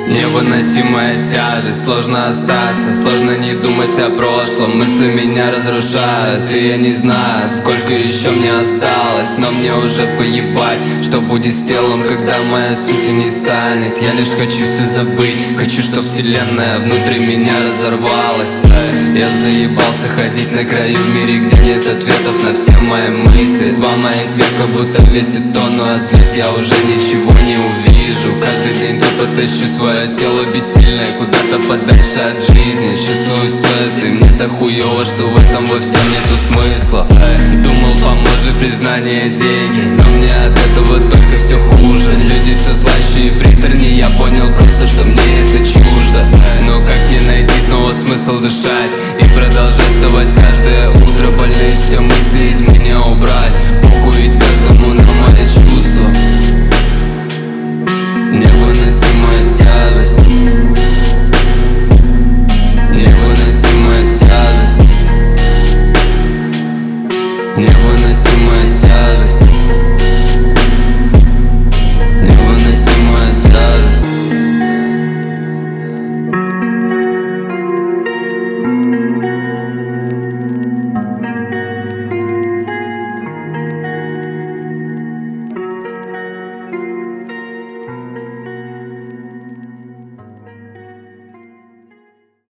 Невыносимая тяжесть, сложно остаться, сложно не думать о прошлом. Мысли меня разрушают, и я не знаю, сколько еще мне осталось. Но мне уже поебать, что будет с телом, когда моя суть не станет. Я лишь хочу все забыть, хочу, что вселенная внутри меня разорвалась. Я заебался ходить на краю в мире, где нет ответов на все мои мысли. Два моих века будто весит тонну, а злюсь я уже ничего не увижу. Каждый день тупо тащу свое тело бессильное куда-то подальше от жизни. Чувствую все это, и мне так хуёво, что в этом во всем нету смысла. Думал, поможет признание, деньги, но мне от этого только все